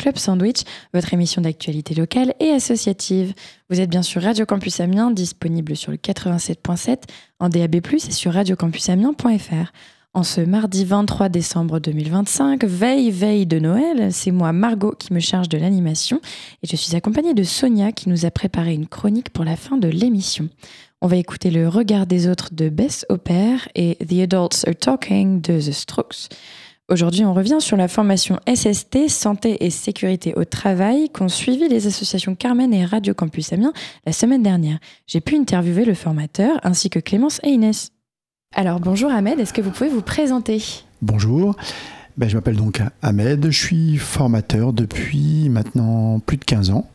Club Sandwich, votre émission d'actualité locale et associative. Vous êtes bien sur Radio Campus Amiens, disponible sur le 87.7, en DAB+, et sur radiocampusamiens.fr. En ce mardi 23 décembre 2025, veille de Noël, c'est moi Margot qui me charge de l'animation et je suis accompagnée de Sonia qui nous a préparé une chronique pour la fin de l'émission. On va écouter Le regard des autres de Bess Opère et The Adults Are Talking de The Strokes. Aujourd'hui, on revient sur la formation SST, Santé et Sécurité au Travail, qu'ont suivi les associations Carmen et Radio Campus Amiens la semaine dernière. J'ai pu interviewer le formateur ainsi que Clémence et Inès. Alors bonjour Ahmed, est-ce que vous pouvez vous présenter ? Bonjour, je m'appelle donc Ahmed, je suis formateur depuis maintenant plus de 15 ans.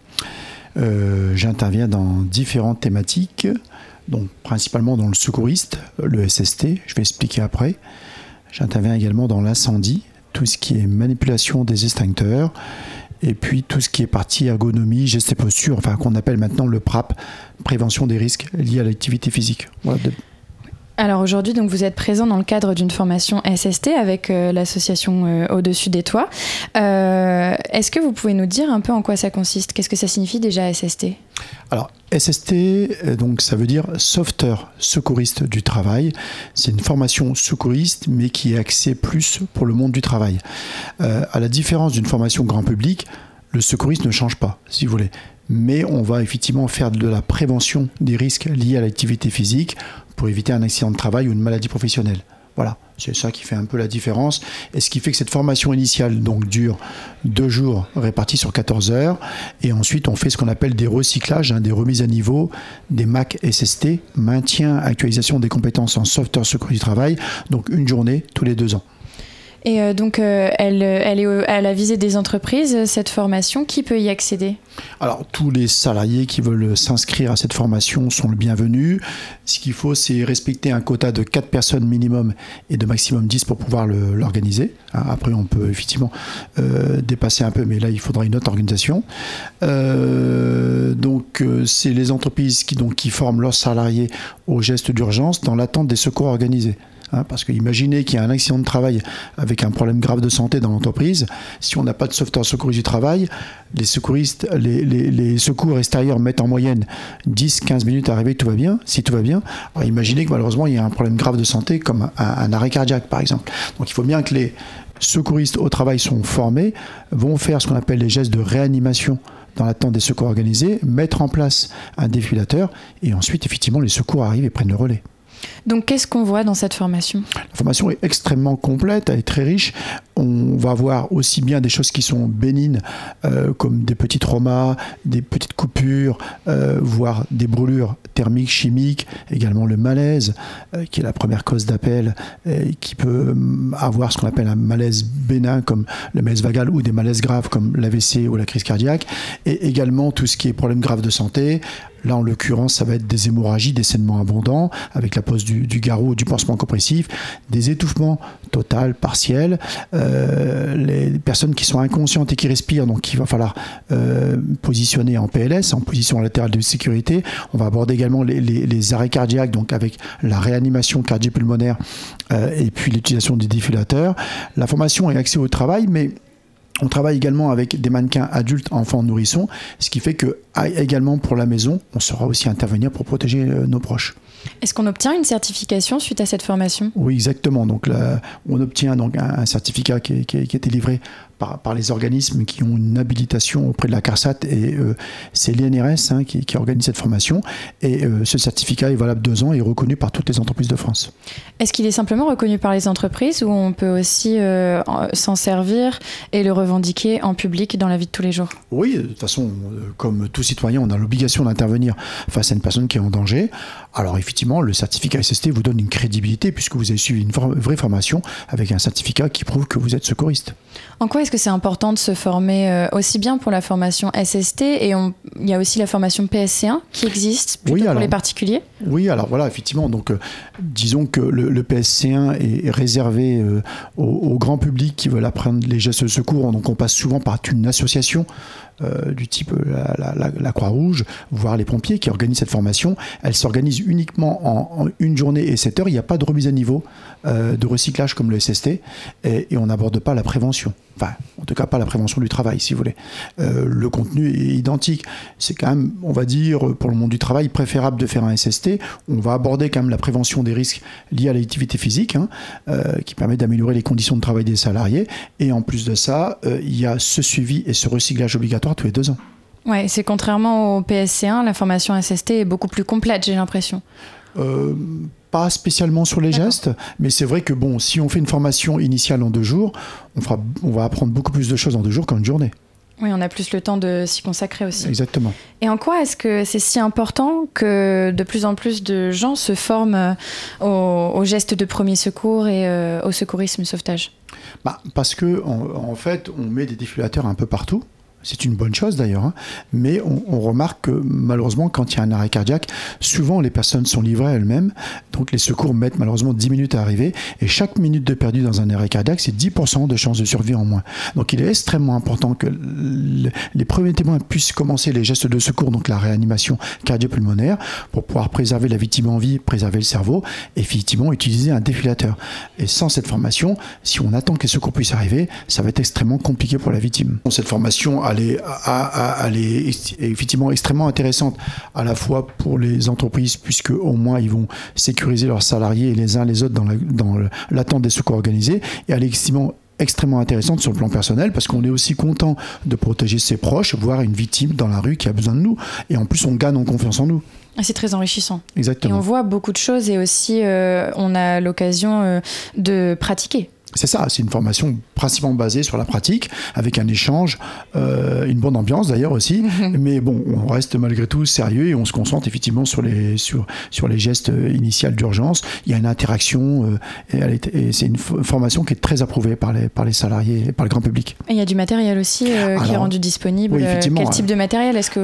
J'interviens dans différentes thématiques, donc principalement dans le secouriste, le SST, je vais expliquer après. J'interviens également dans l'incendie, tout ce qui est manipulation des extincteurs, et puis tout ce qui est partie ergonomie, gestes et postures, qu'on appelle maintenant le PRAP, prévention des risques liés à l'activité physique. Voilà. Alors aujourd'hui, donc, vous êtes présent dans le cadre d'une formation SST avec l'association Au-dessus des toits. Est-ce que vous pouvez nous dire un peu en quoi ça consiste ? Qu'est-ce que ça signifie déjà SST ? Alors SST, donc ça veut dire sauveteur secouriste du travail. C'est une formation secouriste mais qui est axée plus pour le monde du travail. À la différence d'une formation grand public, le secouriste ne change pas, si vous voulez. Mais on va effectivement faire de la prévention des risques liés à l'activité physique pour éviter un accident de travail ou une maladie professionnelle. Voilà, c'est ça qui fait un peu la différence. Et ce qui fait que cette formation initiale donc, dure 2 jours répartis sur 14 heures. Et ensuite, on fait ce qu'on appelle des recyclages, des remises à niveau, des MAC SST, maintien, actualisation des compétences en sauveteur secours du travail. Donc une journée tous les 2 ans. Et donc, elle est à la visée des entreprises, cette formation. Qui peut y accéder ? Alors, tous les salariés qui veulent s'inscrire à cette formation sont le bienvenu. Ce qu'il faut, c'est respecter un quota de 4 personnes minimum et de maximum 10 pour pouvoir l'organiser. Après, on peut effectivement dépasser un peu, mais là, il faudra une autre organisation. Donc, c'est les entreprises qui forment leurs salariés aux gestes d'urgence dans l'attente des secours organisés. Parce que imaginez qu'il y a un accident de travail avec un problème grave de santé dans l'entreprise. Si on n'a pas de sauveteur secouriste du travail, les secouristes, les secours extérieurs mettent en moyenne 10-15 minutes à arriver, tout va bien, si tout va bien. Alors imaginez que malheureusement il y a un problème grave de santé comme un arrêt cardiaque par exemple. Donc il faut bien que les secouristes au travail sont formés, vont faire ce qu'on appelle les gestes de réanimation dans l'attente des secours organisés, mettre en place un défibrillateur et ensuite effectivement les secours arrivent et prennent le relais. Donc, qu'est-ce qu'on voit dans cette formation ? La formation est extrêmement complète, elle est très riche. On va voir aussi bien des choses qui sont bénignes, comme des petits traumas, des petites coupures, voire des brûlures thermiques, chimiques, également le malaise, qui est la première cause d'appel, qui peut avoir ce qu'on appelle un malaise bénin, comme le malaise vagal, ou des malaises graves, comme l'AVC ou la crise cardiaque, et également tout ce qui est problème grave de santé. Là, en l'occurrence, ça va être des hémorragies, des saignements abondants, avec la pose du garrot ou du pansement compressif, des étouffements total, partiels, les personnes qui sont inconscientes et qui respirent, donc il va falloir positionner en PLS, en position latérale de sécurité. On va aborder également les arrêts cardiaques, donc avec la réanimation cardio-pulmonaire et puis l'utilisation des défibrillateurs. La formation est axée au travail, mais on travaille également avec des mannequins adultes, enfants, nourrissons, ce qui fait que également pour la maison, on saura aussi intervenir pour protéger nos proches. Est-ce qu'on obtient une certification suite à cette formation ? Oui, exactement. Donc là, on obtient donc un certificat qui est délivré par les organismes qui ont une habilitation auprès de la CARSAT et c'est l'INRS qui organise cette formation et ce certificat est valable 2 ans et est reconnu par toutes les entreprises de France. Est-ce qu'il est simplement reconnu par les entreprises ou on peut aussi s'en servir et le revendiquer en public dans la vie de tous les jours ? Oui, de toute façon, comme tout citoyen, on a l'obligation d'intervenir face à une personne qui est en danger. Alors effectivement, le certificat SST vous donne une crédibilité puisque vous avez suivi une vraie formation avec un certificat qui prouve que vous êtes secouriste. En quoi est-ce que c'est important de se former aussi bien pour la formation SST et il y a aussi la formation PSC1 qui existe plutôt pour les particuliers ? Oui, alors voilà, effectivement. Donc, disons que le PSC1 est réservé au grand public qui veulent apprendre les gestes de secours. Donc, on passe souvent par une association du type la Croix-Rouge, voire les pompiers qui organisent cette formation. Elle s'organise uniquement en une journée et 7 heures. Il n'y a pas de remise à niveau, de recyclage comme le SST, et on n'aborde pas la prévention. Enfin, en tout cas, pas la prévention du travail, si vous voulez. Le contenu est identique. C'est quand même, on va dire, pour le monde du travail, préférable de faire un SST. On va aborder quand même la prévention des risques liés à l'activité physique, qui permet d'améliorer les conditions de travail des salariés. Et en plus de ça, il y a ce suivi et ce recyclage obligatoire tous les 2 ans. Ouais, c'est contrairement au PSC1, la formation SST est beaucoup plus complète, j'ai l'impression. Pas spécialement sur les gestes, mais c'est vrai que bon, si on fait une formation initiale en 2 jours, on va apprendre beaucoup plus de choses en 2 jours qu'en une journée. Oui, on a plus le temps de s'y consacrer aussi. Exactement. Et en quoi est-ce que c'est si important que de plus en plus de gens se forment aux gestes de premier secours et au secourisme sauvetage ? Parce que en fait, on met des défibrillateurs un peu partout. C'est une bonne chose d'ailleurs, mais on remarque que malheureusement, quand il y a un arrêt cardiaque, souvent les personnes sont livrées à elles-mêmes, donc les secours mettent malheureusement 10 minutes à arriver, et chaque minute de perdu dans un arrêt cardiaque, c'est 10% de chances de survie en moins. Donc il est extrêmement important que les premiers témoins puissent commencer les gestes de secours, donc la réanimation cardio-pulmonaire, pour pouvoir préserver la victime en vie, préserver le cerveau, et effectivement utiliser un défibrillateur. Et sans cette formation, si on attend que les secours puissent arriver, ça va être extrêmement compliqué pour la victime. Cette formation, elle est effectivement extrêmement intéressante à la fois pour les entreprises puisque au moins ils vont sécuriser leurs salariés les uns les autres dans l'attente des secours organisés, et elle est extrêmement intéressante sur le plan personnel parce qu'on est aussi content de protéger ses proches, voir une victime dans la rue qui a besoin de nous, et en plus on gagne en confiance en nous. C'est très enrichissant. Exactement. Et on voit beaucoup de choses et aussi on a l'occasion de pratiquer. C'est ça, c'est une formation principalement basée sur la pratique, avec un échange, une bonne ambiance d'ailleurs aussi, mais bon, on reste malgré tout sérieux et on se concentre effectivement sur les gestes initiaux d'urgence. Il y a une interaction et c'est une formation qui est très approuvée par les salariés et par le grand public. Et il y a du matériel aussi qui est rendu disponible. Oui, quel type de matériel est-ce que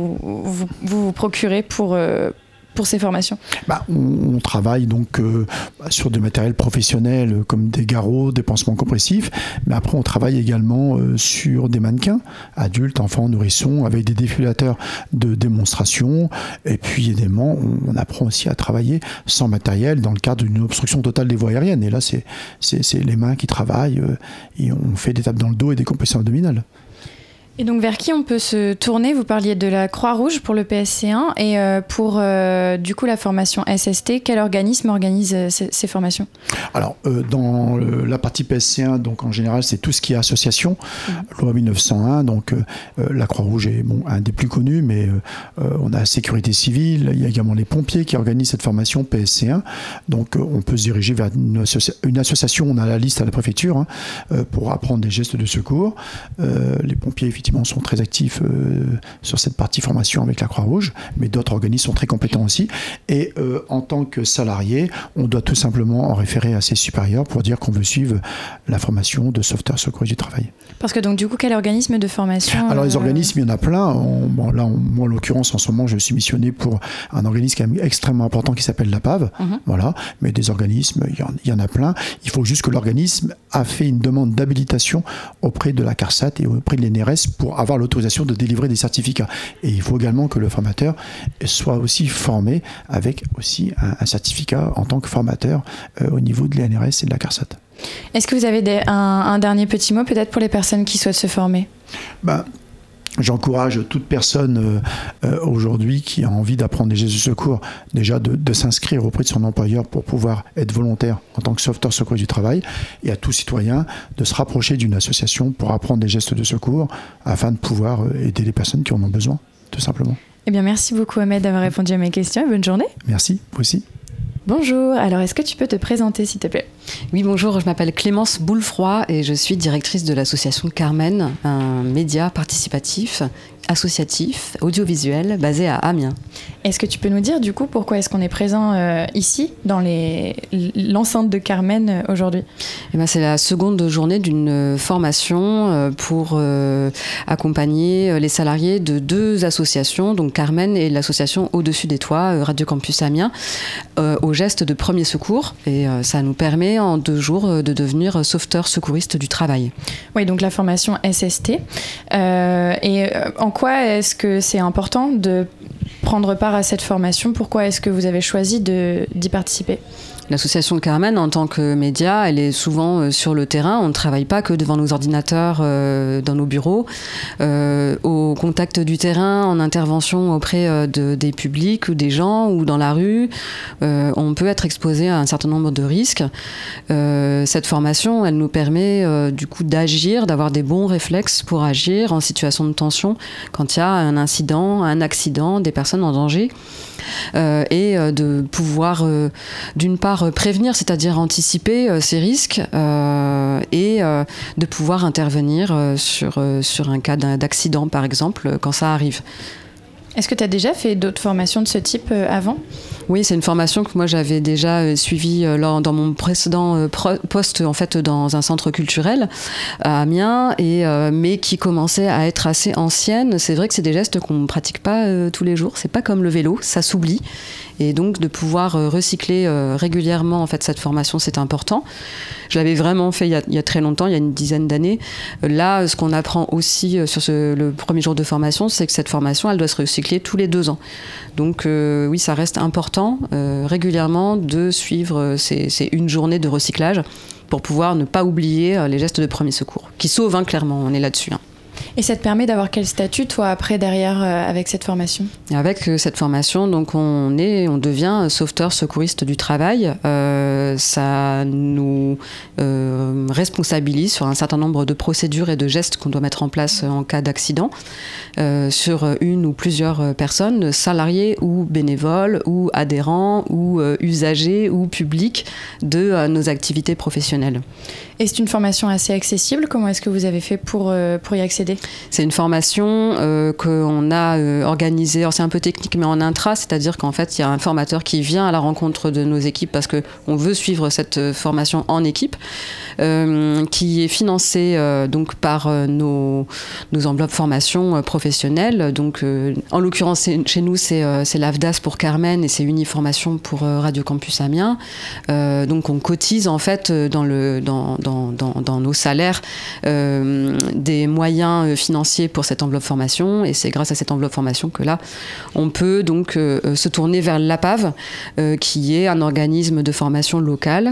vous procurez pour ces formations ? On travaille donc sur du matériel professionnel comme des garrots, des pansements compressifs, mais après on travaille également sur des mannequins, adultes, enfants, nourrissons, avec des défibrillateurs de démonstration, et puis évidemment on apprend aussi à travailler sans matériel dans le cadre d'une obstruction totale des voies aériennes, et là c'est les mains qui travaillent et on fait des tapes dans le dos et des compressions abdominales. Et donc vers qui on peut se tourner ? Vous parliez de la Croix-Rouge pour le PSC1 et pour du coup la formation SST, quel organisme organise ces formations ? Alors dans la partie PSC1, donc en général c'est tout ce qui est association, loi 1901, donc la Croix-Rouge est un des plus connus, mais on a la sécurité civile, il y a également les pompiers qui organisent cette formation PSC1, donc on peut se diriger vers une association, on a la liste à la préfecture pour apprendre des gestes de secours. Les pompiers effectivement sont très actifs sur cette partie formation avec la Croix-Rouge, mais d'autres organismes sont très compétents aussi. Et en tant que salarié, on doit tout simplement en référer à ses supérieurs pour dire qu'on veut suivre la formation de sauveteur secouriste du travail. Parce que donc du coup, quel organisme de formation ? Alors les organismes, il y en a plein. Moi en l'occurrence, en ce moment, je suis missionné pour un organisme quand même extrêmement important qui s'appelle l'APAV. Voilà. Mais des organismes, il y en a plein. Il faut juste que l'organisme a fait une demande d'habilitation auprès de la CARSAT et auprès de l'ENRS pour avoir l'autorisation de délivrer des certificats. Et il faut également que le formateur soit aussi formé avec aussi un certificat en tant que formateur au niveau de l'ENRS et de la CARSAT. Est-ce que vous avez un dernier petit mot peut-être pour les personnes qui souhaitent se former ? J'encourage toute personne aujourd'hui qui a envie d'apprendre des gestes de secours, déjà de s'inscrire auprès de son employeur pour pouvoir être volontaire en tant que sauveteur secouriste du travail, et à tout citoyen de se rapprocher d'une association pour apprendre des gestes de secours afin de pouvoir aider les personnes qui en ont besoin, tout simplement. Eh bien, merci beaucoup Ahmed d'avoir répondu à mes questions et bonne journée. Merci, vous aussi. Bonjour, alors est-ce que tu peux te présenter s'il te plaît ? Oui, bonjour, je m'appelle Clémence Boulefroy et je suis directrice de l'association Carmen, un média participatif, associatif, audiovisuel basé à Amiens. Est-ce que tu peux nous dire du coup pourquoi est-ce qu'on est présent ici dans l'enceinte de Carmen aujourd'hui ? C'est la seconde journée d'une formation pour accompagner les salariés de 2 associations, donc Carmen et l'association Au-dessus des Toits, Radio Campus Amiens, au geste de premier secours. Et ça nous permet en 2 jours de devenir sauveteurs secouristes du travail. Oui, donc la formation SST. En quoi est-ce que c'est important de prendre part à cette formation ? Pourquoi est-ce que vous avez choisi d'y participer ? L'association Carmen, en tant que média, elle est souvent sur le terrain. On ne travaille pas que devant nos ordinateurs, dans nos bureaux. Au contact du terrain, en intervention auprès des publics ou des gens ou dans la rue, on peut être exposé à un certain nombre de risques. Cette formation, elle nous permet du coup d'agir, d'avoir des bons réflexes pour agir en situation de tension quand il y a un incident, un accident, des personnes en danger. Et de pouvoir d'une part prévenir, c'est-à-dire anticiper ces risques et de pouvoir intervenir sur un cas d'accident par exemple quand ça arrive. Est-ce que tu as déjà fait d'autres formations de ce type avant ? Oui, c'est une formation que moi j'avais déjà suivie dans mon précédent poste en fait dans un centre culturel à Amiens mais qui commençait à être assez ancienne. C'est vrai que c'est des gestes qu'on ne pratique pas tous les jours. C'est pas comme le vélo, ça s'oublie. Et donc de pouvoir recycler régulièrement en fait cette formation, c'est important. Je l'avais vraiment fait il y a très longtemps, il y a une dizaine d'années. Là, ce qu'on apprend aussi sur le premier jour de formation, c'est que cette formation, elle doit se recycler tous les 2 ans. Donc oui, ça reste important régulièrement de suivre ces une journée de recyclage pour pouvoir ne pas oublier les gestes de premier secours, qui sauvent clairement, on est là-dessus. Et ça te permet d'avoir quel statut, toi, après, derrière, avec cette formation ? Avec cette formation, donc on devient sauveteur secouriste du travail. Ça nous responsabilise sur un certain nombre de procédures et de gestes qu'on doit mettre en place en cas d'accident sur une ou plusieurs personnes, salariés ou bénévoles ou adhérents ou usagers ou publics de nos activités professionnelles. Et c'est une formation assez accessible. Comment est-ce que vous avez fait pour y accéder ? C'est une formation qu'on a organisée, alors c'est un peu technique, mais en intra, c'est-à-dire qu'en fait, il y a un formateur qui vient à la rencontre de nos équipes parce qu'on veut suivre cette formation en équipe, qui est financée donc par nos enveloppes formation professionnelles. Donc, en l'occurrence, chez nous, c'est l'AFDAS pour Carmen et c'est Uniformation pour Radio Campus Amiens. Donc, on cotise en fait dans nos salaires des moyens financiers pour cette enveloppe formation, et c'est grâce à cette enveloppe formation que là on peut donc se tourner vers l'APAV qui est un organisme de formation local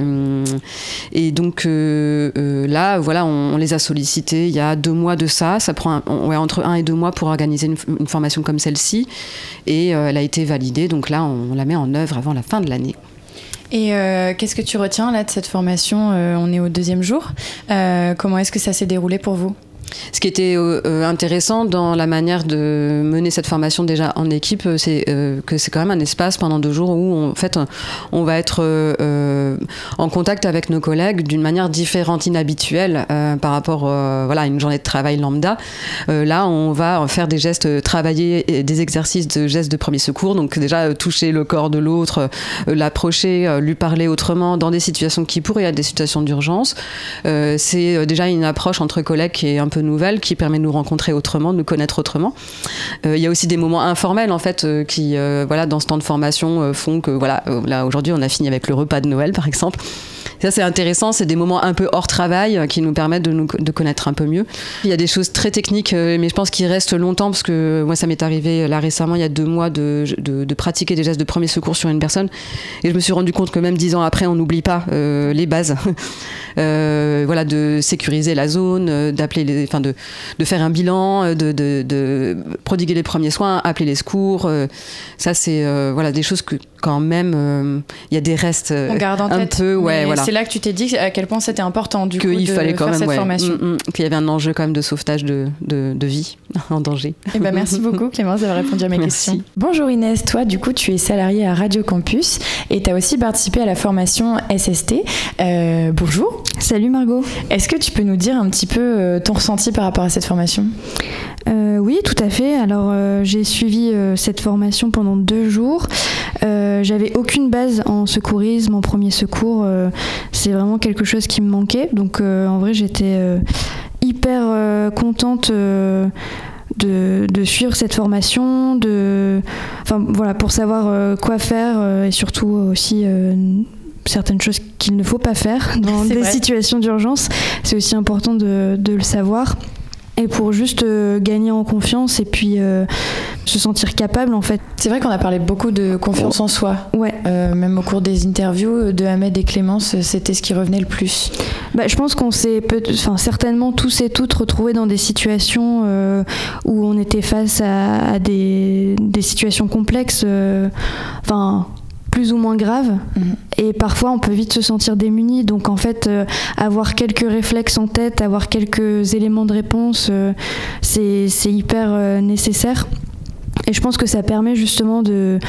et donc là voilà on les a sollicités il y a 2 mois de ça prend entre 1 et 2 mois pour organiser une formation comme celle-ci et elle a été validée, donc là on la met en œuvre avant la fin de l'année. Et qu'est-ce que tu retiens là de cette formation ? On est au 2e jour. Comment est-ce que ça s'est déroulé pour vous ? Ce qui était intéressant dans la manière de mener cette formation déjà en équipe, c'est que c'est quand même un espace pendant 2 jours où en fait on va être en contact avec nos collègues d'une manière différente, inhabituelle par rapport à une journée de travail lambda. Là, on va faire des gestes, travailler des exercices de gestes de premier secours, donc déjà toucher le corps de l'autre, l'approcher, lui parler autrement dans des situations qui pourraient être des situations d'urgence. C'est déjà une approche entre collègues qui est un peu nouvelle, qui permet de nous rencontrer autrement, de nous connaître autrement. Il y a aussi des moments informels en fait qui dans ce temps de formation font que là aujourd'hui on a fini avec le repas de Noël par exemple. Ça c'est intéressant, c'est des moments un peu hors travail qui nous permettent de connaître un peu mieux. Il y a des choses très techniques mais je pense qu'ils restent longtemps parce que moi ça m'est arrivé là récemment il y a 2 mois de pratiquer des gestes de premier secours sur une personne et je me suis rendu compte que même 10 ans après on n'oublie pas les bases. De sécuriser la zone, de faire un bilan, de prodiguer les premiers soins, appeler les secours. Ça, c'est des choses quand même, il y a des restes on garde en un tête, peu. Ouais, voilà. C'est là que tu t'es dit à quel point c'était important du coup de fallait quand faire même, cette formation. Qu'il y avait un enjeu quand même de sauvetage de vie en danger. Eh ben, merci beaucoup Clémence d'avoir répondu à mes questions. Bonjour Inès, toi du coup tu es salariée à Radio Campus et tu as aussi participé à la formation SST. Bonjour. Salut Margot. Est-ce que tu peux nous dire un petit peu ton ressenti par rapport à cette formation ? Oui, tout à fait. Alors j'ai suivi cette formation pendant 2 jours. J'avais aucune base en secourisme, en premier secours. C'est vraiment quelque chose qui me manquait. Donc en vrai j'étais hyper contente de suivre cette formation, pour savoir quoi faire et surtout aussi certaines choses qu'il ne faut pas faire dans des situations d'urgence. C'est aussi important de le savoir. Et pour juste gagner en confiance et puis se sentir capable en fait. C'est vrai qu'on a parlé beaucoup de confiance en soi. Ouais. Même au cours des interviews de Ahmed et Clémence, c'était ce qui revenait le plus. Je pense qu'on s'est certainement tous et toutes retrouvés dans des situations où on était face à des situations complexes. Plus ou moins graves et parfois on peut vite se sentir démuni, donc en fait avoir quelques réflexes en tête, avoir quelques éléments de réponse, c'est hyper nécessaire et je pense que ça permet justement d'une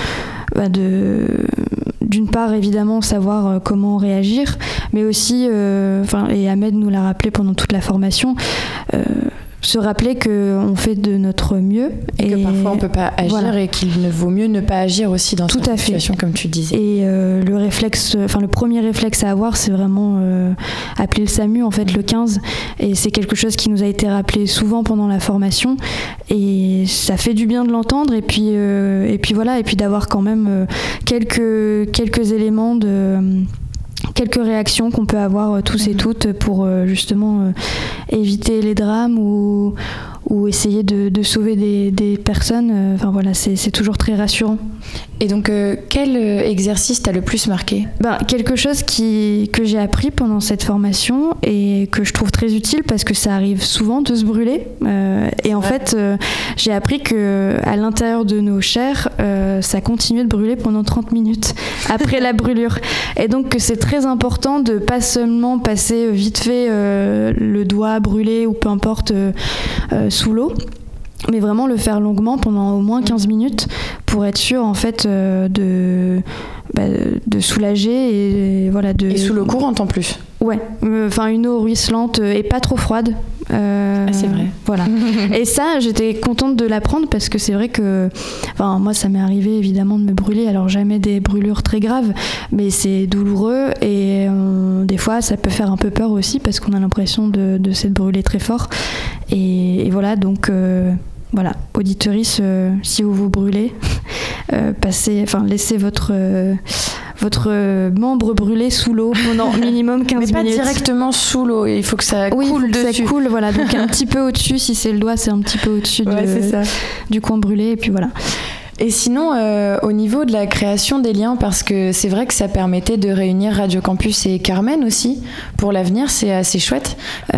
part évidemment savoir comment réagir, mais aussi et Ahmed nous l'a rappelé pendant toute la formation, se rappeler qu'on fait de notre mieux et que parfois on peut pas agir et qu'il ne vaut mieux ne pas agir aussi dans cette situation comme tu disais. Et le premier réflexe à avoir, c'est vraiment appeler le SAMU en fait le 15, et c'est quelque chose qui nous a été rappelé souvent pendant la formation et ça fait du bien de l'entendre et puis d'avoir quand même quelques éléments quelques réactions qu'on peut avoir tous et toutes pour justement éviter les drames ou essayer de sauver des personnes. C'est toujours très rassurant. Et donc, quel exercice t'a le plus marqué ? Quelque chose que j'ai appris pendant cette formation et que je trouve très utile parce que ça arrive souvent de se brûler. Et en fait, j'ai appris qu'à l'intérieur de nos chairs, ça continuait de brûler pendant 30 minutes après la brûlure. Et donc, que c'est très important de pas seulement passer vite fait le doigt brûlé ou peu importe sous l'eau, mais vraiment le faire longuement pendant au moins 15 minutes pour être sûr en fait de soulager et voilà. Et sous l'eau courante en plus. Ouais, une eau ruisselante et pas trop froide. C'est vrai. Voilà. Et ça, j'étais contente de l'apprendre parce que c'est vrai que, moi, ça m'est arrivé évidemment de me brûler. Alors jamais des brûlures très graves, mais c'est douloureux et des fois, ça peut faire un peu peur aussi parce qu'on a l'impression de s'être brûlé très fort. Et voilà, donc. Voilà, auditeuris, si vous vous brûlez, laissez votre membre brûlé sous l'eau pendant minimum 15 minutes. Mais pas directement sous l'eau, il faut que ça coule dessus. Ça coule, voilà, donc un petit peu au-dessus, si c'est le doigt, c'est un petit peu au-dessus du coin brûlé, et puis voilà. Et sinon, au niveau de la création des liens, parce que c'est vrai que ça permettait de réunir Radio Campus et Carmen aussi, pour l'avenir, c'est assez chouette.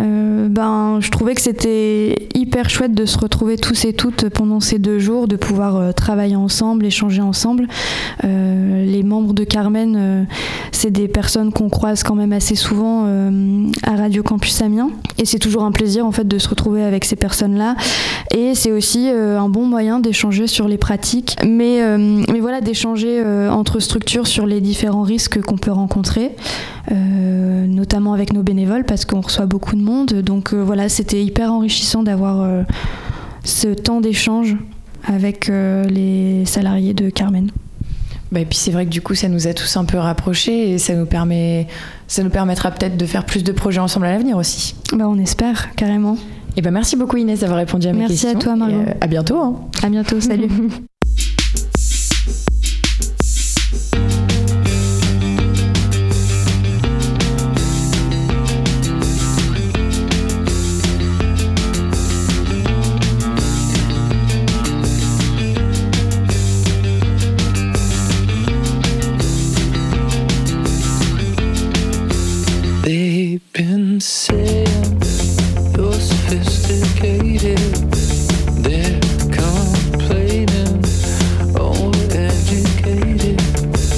Je trouvais que c'était hyper chouette de se retrouver tous et toutes pendant ces 2 jours, de pouvoir travailler ensemble, échanger ensemble. Les membres de Carmen, c'est des personnes qu'on croise quand même assez souvent à Radio Campus Amiens, et c'est toujours un plaisir en fait de se retrouver avec ces personnes-là. Et c'est aussi un bon moyen d'échanger sur les pratiques, mais voilà, d'échanger entre structures sur les différents risques qu'on peut rencontrer, notamment avec nos bénévoles parce qu'on reçoit beaucoup de monde. Donc voilà, c'était hyper enrichissant d'avoir ce temps d'échange avec les salariés de Carmen. Et puis c'est vrai que du coup ça nous a tous un peu rapprochés et ça nous permettra peut-être de faire plus de projets ensemble à l'avenir aussi. On espère, carrément. Et merci beaucoup Inès d'avoir répondu à mes questions. Merci à toi Margot. À bientôt. À bientôt, salut. They've been saying you're sophisticated. They're complaining, overeducated.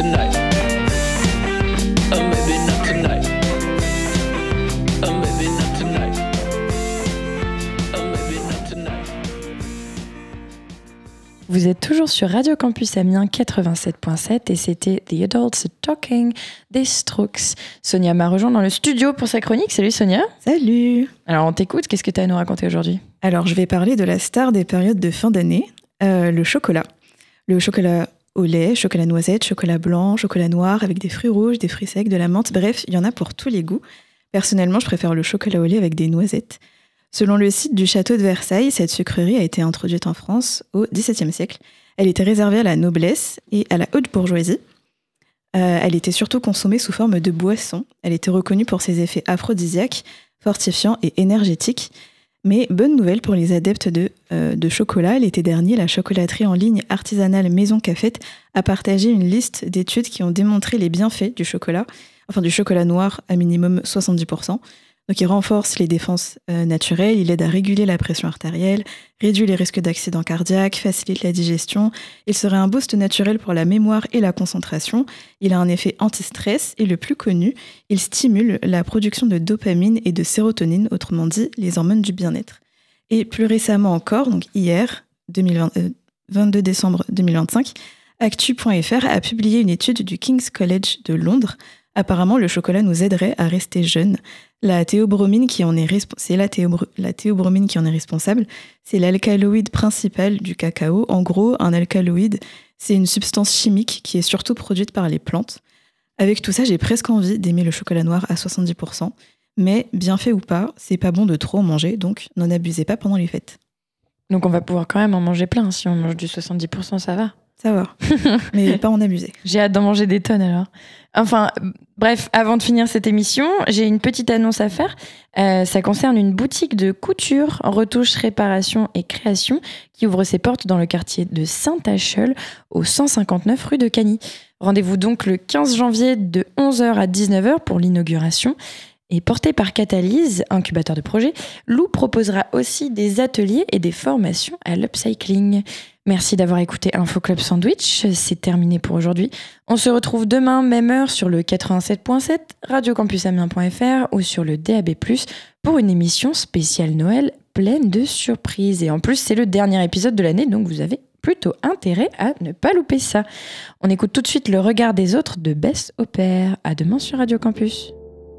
tonight. Maybe not tonight. Maybe not tonight. Maybe not tonight. Vous êtes toujours sur Radio Campus Amiens 87.7 et c'était The Adults Talking des Strokes. Sonia m'a rejoint dans le studio pour sa chronique. Salut Sonia. Salut. Alors on t'écoute, qu'est-ce que tu as à nous raconter aujourd'hui ? Alors je vais parler de la star des périodes de fin d'année, le chocolat. Le chocolat au lait, chocolat noisette, chocolat blanc, chocolat noir avec des fruits rouges, des fruits secs, de la menthe, bref, il y en a pour tous les goûts. Personnellement, je préfère le chocolat au lait avec des noisettes. Selon le site du château de Versailles, cette sucrerie a été introduite en France au XVIIe siècle. Elle était réservée à la noblesse et à la haute bourgeoisie. Elle était surtout consommée sous forme de boisson. Elle était reconnue pour ses effets aphrodisiaques, fortifiants et énergétiques. Mais bonne nouvelle pour les adeptes de chocolat, l'été dernier, la chocolaterie en ligne artisanale Maison Cafette a partagé une liste d'études qui ont démontré les bienfaits du chocolat, enfin du chocolat noir à minimum 70%. Donc il renforce les défenses naturelles, il aide à réguler la pression artérielle, réduit les risques d'accident cardiaque, facilite la digestion. Il serait un boost naturel pour la mémoire et la concentration. Il a un effet anti-stress et le plus connu, il stimule la production de dopamine et de sérotonine, autrement dit les hormones du bien-être. Et plus récemment encore, donc hier, 22 décembre 2025, Actu.fr a publié une étude du King's College de Londres. Apparemment, le chocolat nous aiderait à rester jeunes. La théobromine qui en est théobromine qui en est responsable, c'est l'alcaloïde principal du cacao. En gros, un alcaloïde, c'est une substance chimique qui est surtout produite par les plantes. Avec tout ça, j'ai presque envie d'aimer le chocolat noir à 70%. Mais bien fait ou pas, c'est pas bon de trop en manger, donc n'en abusez pas pendant les fêtes. Donc on va pouvoir quand même en manger plein. Si on mange du 70%, ça va. Ça va, mais pas en abuser. J'ai hâte d'en manger des tonnes alors. Enfin, bref, avant de finir cette émission, j'ai une petite annonce à faire. Ça concerne une boutique de couture, retouche, réparation et création qui ouvre ses portes dans le quartier de Saint-Acheul, au 159 rue de Cagny. Rendez-vous donc le 15 janvier de 11h à 19h pour l'inauguration. Et porté par Catalyse, incubateur de projet, Lou proposera aussi des ateliers et des formations à l'upcycling. Merci d'avoir écouté Info Club Sandwich, c'est terminé pour aujourd'hui. On se retrouve demain, même heure, sur le 87.7, radiocampusamiens.fr ou sur le DAB+, pour une émission spéciale Noël pleine de surprises. Et en plus, c'est le dernier épisode de l'année, donc vous avez plutôt intérêt à ne pas louper ça. On écoute tout de suite Le regard des autres de Bess Opère. À demain sur Radio Campus.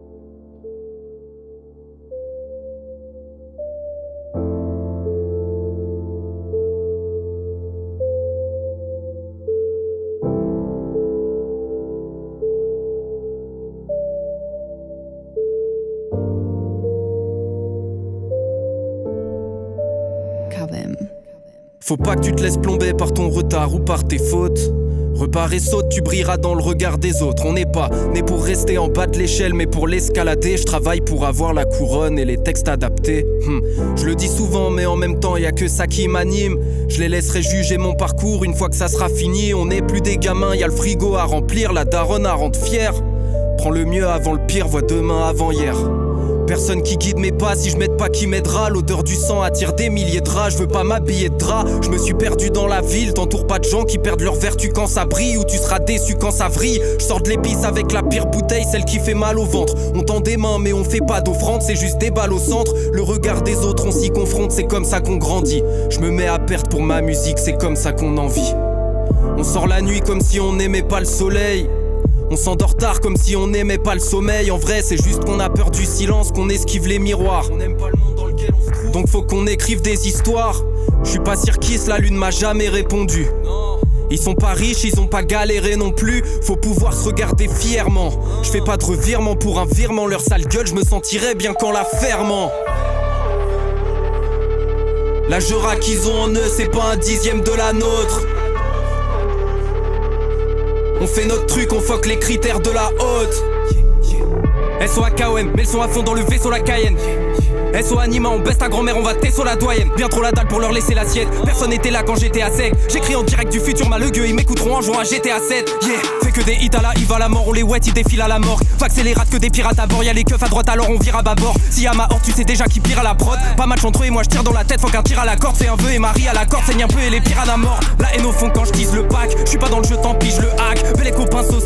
Faut pas que tu te laisses plomber par ton retard ou par tes fautes. Repars et saute, tu brilleras dans le regard des autres. On n'est pas né pour rester en bas de l'échelle, mais pour l'escalader. Je travaille pour avoir la couronne et les textes adaptés. Je le dis souvent, mais en même temps, y a que ça qui m'anime. Je les laisserai juger mon parcours une fois que ça sera fini. On n'est plus des gamins, y a le frigo à remplir, la daronne à rendre fière. Prends le mieux avant le pire, vois demain avant hier. Personne qui guide mes pas, si je m'aide pas qui m'aidera. L'odeur du sang attire des milliers de rats. Je veux pas m'habiller de drap, je me suis perdu dans la ville. T'entoures pas de gens qui perdent leur vertu quand ça brille, ou tu seras déçu quand ça vrille. Je sors de l'épice avec la pire bouteille, celle qui fait mal au ventre. On tend des mains mais on fait pas d'offrande, c'est juste des balles au centre. Le regard des autres on s'y confronte, c'est comme ça qu'on grandit. Je me mets à perte pour ma musique, c'est comme ça qu'on en vit. On sort la nuit comme si on n'aimait pas le soleil. On s'endort tard comme si on n'aimait pas le sommeil. En vrai c'est juste qu'on a peur du silence, qu'on esquive les miroirs. On n'aime pas le monde dans lequel on se trouve. Donc faut qu'on écrive des histoires. Je suis pas Sirkis, la lune m'a jamais répondu. Ils sont pas riches, ils ont pas galéré non plus. Faut pouvoir se regarder fièrement. Je fais pas de revirement pour un virement. Leur sale gueule, je me sentirais bien qu'en la fermant. La Jura qu'ils ont en eux, c'est pas un dixième de la nôtre. On fait notre truc, on fuck les critères de la haute. SO-AKOM, mais elles sont à fond dans le vaisseau la Cayenne. SO-Anima, on baisse ta grand-mère, on va tes sur la doyenne. Bien trop la dalle pour leur laisser l'assiette. Personne n'était là quand j'étais à sec. J'écris en direct du futur, malheureux, ils m'écouteront en jouant à GTA 7. Yeah, fait que des hits à la Yves à la mort, on les wet, ils défilent à la mort. Fax et les rats que des pirates à bord, y'a les keufs à droite alors on vire à bâbord. Si y'a ma horde, tu sais déjà qui pire à la prod. Pas match entre eux et moi je tire dans la tête, faut qu'un tir à la corde. Fais un vœu et Marie à la corde, saigne un peu et les pirates à mort. La haine au fond quand je tease le pack. Je suis pas dans le jeu, tant pis, je le hack. Mais les copains sauce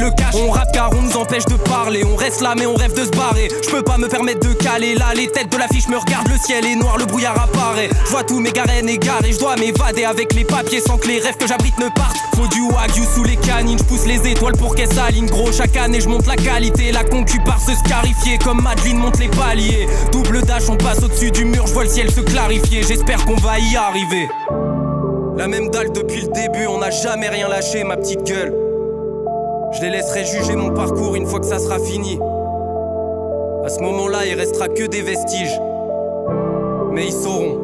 le cash. On rappe car on nous empêche de parler. On reste là mais on rêve de se barrer. Je peux pas me permettre de caler là. Les têtes de l'affiche me regardent, le ciel est noir, le brouillard apparaît. Je vois tous mes garènes égarés. Je dois m'évader avec les papiers sans que les rêves que j'abrite ne partent. Faut du wagyu sous les canines. Je pousse les étoiles pour qu'elles s'alignent. Gros chaque année je monte la qualité. La concu part se scarifier. Comme Madeleine monte les paliers. Double dash on passe au-dessus du mur. Je vois le ciel se clarifier. J'espère qu'on va y arriver. La même dalle depuis le début, on n'a jamais rien lâché, ma petite gueule. Je les laisserai juger mon parcours une fois que ça sera fini. À ce moment-là, il restera que des vestiges. Mais ils sauront.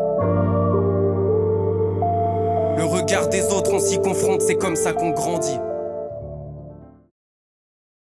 Le regard des autres, on s'y confronte, c'est comme ça qu'on grandit.